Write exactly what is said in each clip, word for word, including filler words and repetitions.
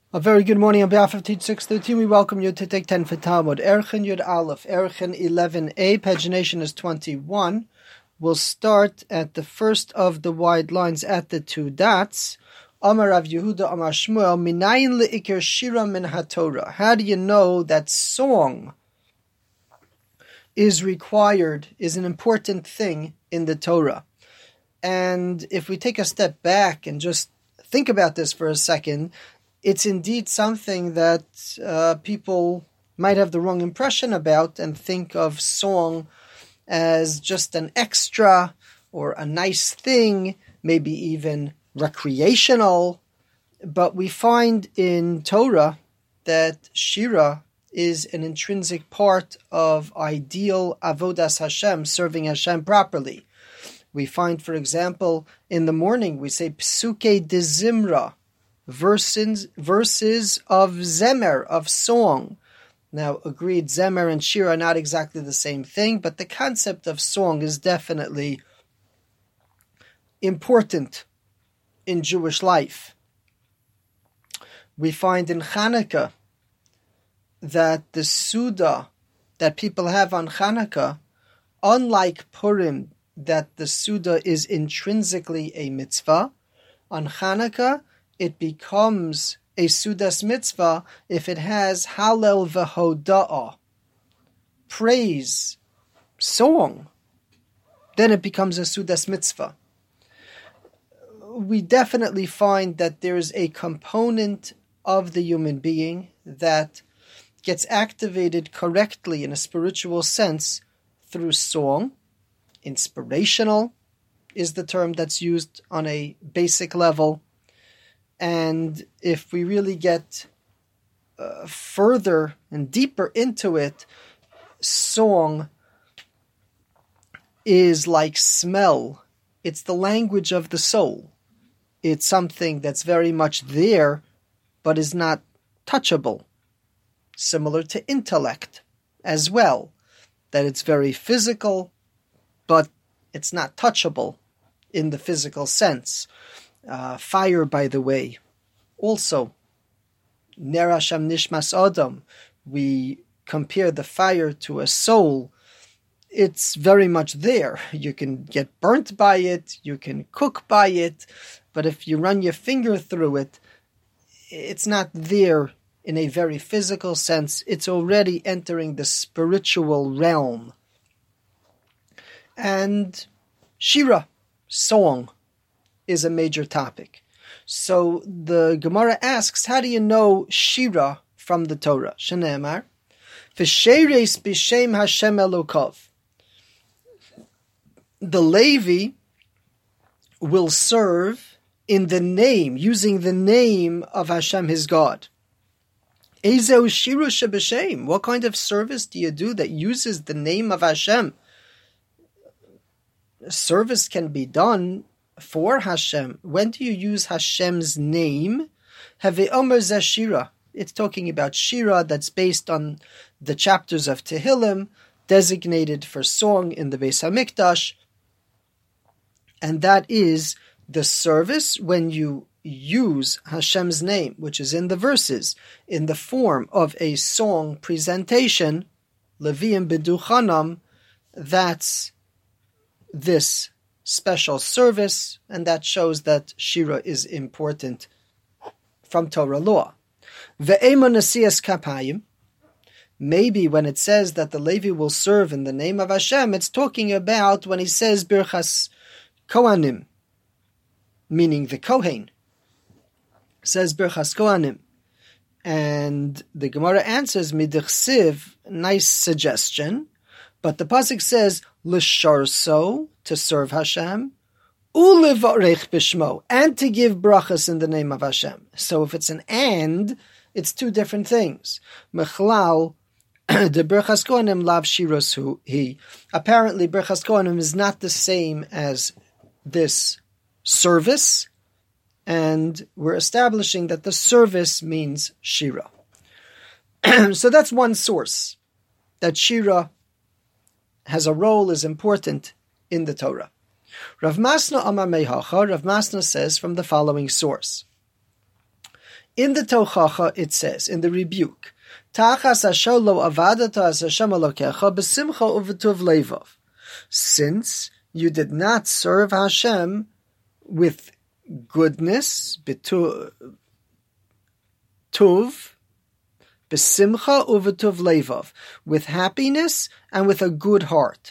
A very good morning on behalf of Teach six thirteen. We welcome you to take ten for Talmud. Erchin Yud Aleph, Erchin eleven a, pagination is twenty-one. We'll start at the first of the wide lines at the two dots. Amar Rav Yehuda Amar Shmuel, Minayin le'ikir shira min haTorah. How do you know that song is required, is an important thing in the Torah? And if we take a step back and just think about this for a second, it's indeed something that uh, people might have the wrong impression about and think of song as just an extra or a nice thing, maybe even recreational. But we find in Torah that Shira is an intrinsic part of ideal Avodas Hashem, serving Hashem properly. We find, for example, in the morning we say Psuke de Zimra, Verses, verses of Zemer, of song. Now, agreed, Zemer and Shir are not exactly the same thing, but the concept of song is definitely important in Jewish life. We find in Hanukkah that the Suda that people have on Hanukkah, unlike Purim, that the Suda is intrinsically a mitzvah, on Hanukkah, it becomes a Sudas mitzvah if it has Hallel v'hoda'ah, praise, song. Then it becomes a Sudas mitzvah. We definitely find that there is a component of the human being that gets activated correctly in a spiritual sense through song. Inspirational is the term that's used on a basic level. And if we really get uh, further and deeper into it, song is like smell. It's the language of the soul. It's something that's very much there, but is not touchable. Similar to intellect as well, that it's very physical, but it's not touchable in the physical sense. Uh, fire, by the way, also, Ner Hashem Nishmas Adam, we compare the fire to a soul. It's very much there. You can get burnt by it, you can cook by it, but if you run your finger through it, it's not there in a very physical sense. It's already entering the spiritual realm. And Shira, song, is a major topic. So the Gemara asks, how do you know Shira from the Torah? Shneimar, V'sheres b'shem Hashem Elokov. The Levi will serve in the name, using the name of Hashem, his God. Ezeu Shiru sheb'shem. What kind of service do you do that uses the name of Hashem? Service can be done for Hashem. When do you use Hashem's name? Have Omer Zashira. It's talking about Shira that's based on the chapters of Tehillim, designated for song in the Beis Hamikdash. And that is the service when you use Hashem's name, which is in the verses, in the form of a song presentation, Leviim B'duchanam. That's this special service, and that shows that Shira is important from Torah law. Ve'ema Nasias Kapayim. Maybe when it says that the Levi will serve in the name of Hashem, it's talking about when he says Birchas Kohanim, meaning the Kohen, says Birchas Kohanim. And the Gemara answers, Midchsiv, nice suggestion, but the pasuk says, L'sharso, to serve Hashem, ulevarech b'shmo, and to give brachas in the name of Hashem. So if it's an and, it's two different things. Mechlal, the Birchas Kohanim lav shiros hu he. Apparently, Birchas Kohanim is not the same as this service, and we're establishing that the service means Shira. So that's one source, that Shira has a role, is important in the Torah. Rav Masna Amar Meihacha, Rav Masna says from the following source. In the Tochacha, it says, in the rebuke, Tachas asher lo avadata as Hashem Elokecha b'simcha u'v'tuv levav. Since you did not serve Hashem with goodness, b'tuv, tuv, b'simcha u'v'tuv levav, with happiness and with a good heart.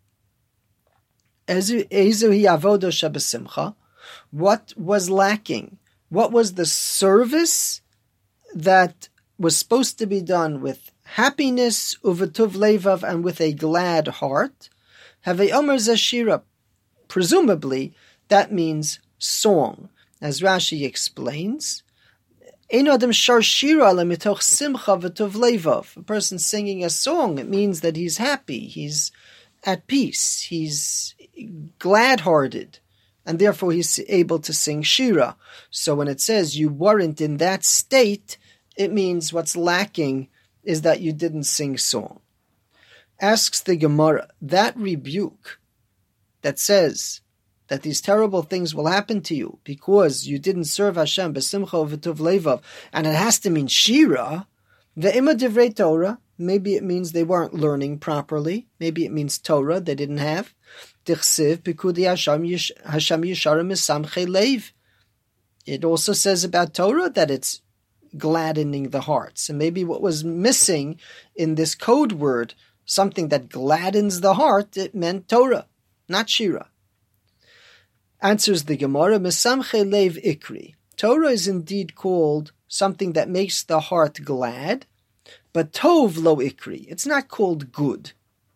Ezu hi avoda shebesimcha. What was lacking? What was the service that was supposed to be done with happiness, uvetuv levav, and with a glad heart? Havei omer zeshira. Presumably, that means song. As Rashi explains, ein adam shar shira lemitoch simcha v'tuv levav. A person singing a song, it means that he's happy, he's at peace, he's glad-hearted, and therefore he's able to sing shira. So when it says you weren't in that state, it means what's lacking is that you didn't sing song. Asks the Gemara, that rebuke that says that these terrible things will happen to you because you didn't serve Hashem b'simcha v'tuv levav, and it has to mean shira, ve'ima divrei Torah, maybe it means they weren't learning properly, maybe it means Torah they didn't have. Tichsiv pikudi Hashem yisharim misamchei leiv. It also says about Torah that it's gladdening the hearts. And maybe what was missing in this code word, something that gladdens the heart, it meant Torah, not Shira. Answers the Gemara, misamchei leiv ikri. Torah is indeed called something that makes the heart glad, but tov lo ikri. It's not called good.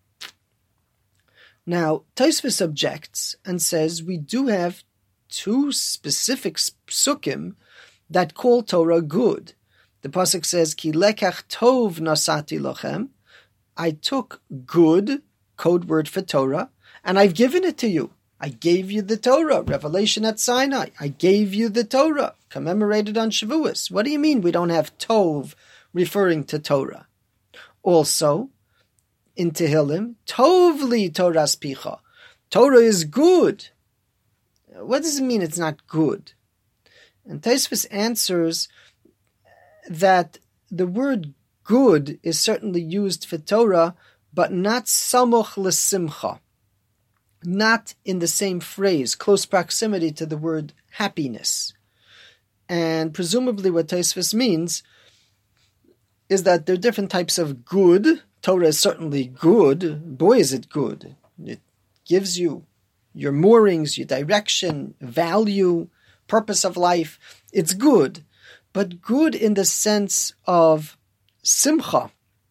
Now, Tosfos objects and says we do have two specific psukim that call Torah good. The pasuk says, "Ki lekach tov nasati lochem." I took good, code word for Torah, and I've given it to you. I gave you the Torah, revelation at Sinai. I gave you the Torah, commemorated on Shavuos. What do you mean we don't have tov referring to Torah? Also, in Tehillim, Tov li Torah's picha. Torah is good. What does it mean it's not good? And Tosfos answers that the word good is certainly used for Torah, but not samoch l'simcha. Not in the same phrase, close proximity to the word happiness. And presumably what Tosfos means is that there are different types of good. Torah is certainly good. Boy, is it good. It gives you your moorings, your direction, value, purpose of life. It's good. But good in the sense of simcha.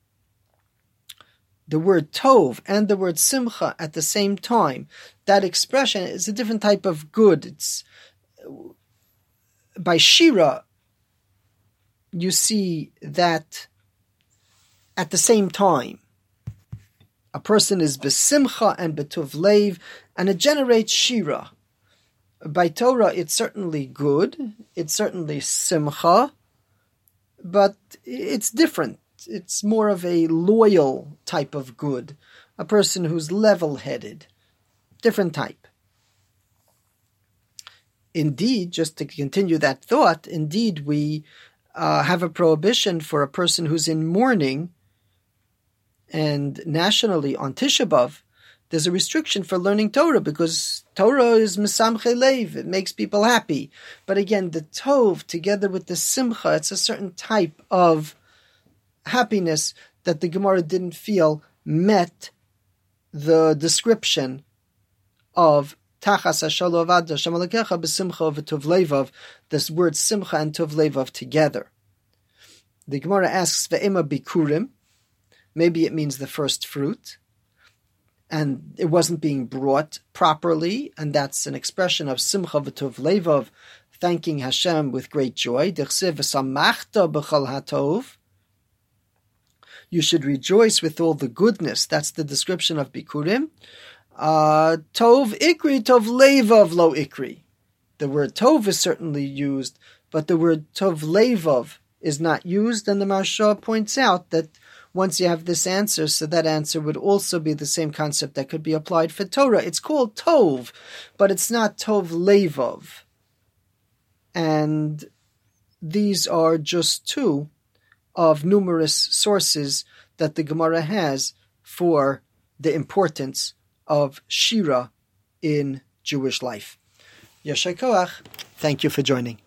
The word tov and the word simcha at the same time. That expression is a different type of good. It's by shira, you see that at the same time. A person is besimcha and betuv leiv, and it generates shira. By Torah, it's certainly good, it's certainly simcha, but it's different. It's more of a loyal type of good, a person who's level-headed, different type. Indeed, just to continue that thought, indeed we uh, have a prohibition for a person who's in mourning. And nationally, on Tisha B'Av, there's a restriction for learning Torah because Torah is misamchei leiv. It makes people happy. But again, the tov, together with the simcha, it's a certain type of happiness that the Gemara didn't feel met the description of tachas hashalo avad Hashem Elokecha b'simcha v'tuv levav, this word simcha and tuv levav together. The Gemara asks, ve'ema bikurim, maybe it means the first fruit, and it wasn't being brought properly, and that's an expression of simcha v'tuv levav, thanking Hashem with great joy. D'chsev v'samachta b'chol hatov. You should rejoice with all the goodness. That's the description of bikurim. Uh, tov ikri, tov levav lo ikri. The word tov is certainly used, but the word tov levav is not used, and the Maharsha points out that once you have this answer, so that answer would also be the same concept that could be applied for Torah. It's called tov, but it's not tov levav. And these are just two of numerous sources that the Gemara has for the importance of Shira in Jewish life. Yasher Koach, thank you for joining.